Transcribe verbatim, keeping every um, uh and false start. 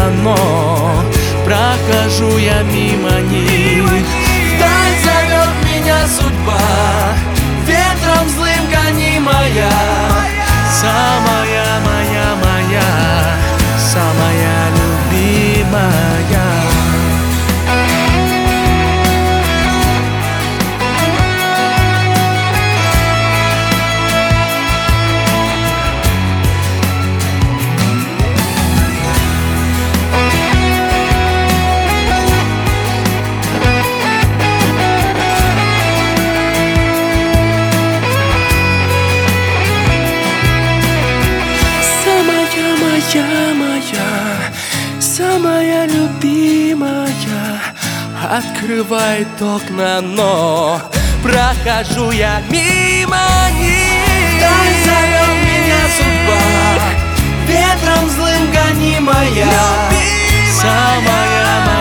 дано. Прохожу я мимо них, вдаль зовет меня судьба, ветром злым гонимая. Самая моя, моя, самая любимая. Моя, моя, самая любимая, открывает окна, но прохожу я мимо них. Вдаль зовет меня судьба, ветром злым гонимая. Любимая. Самая моя.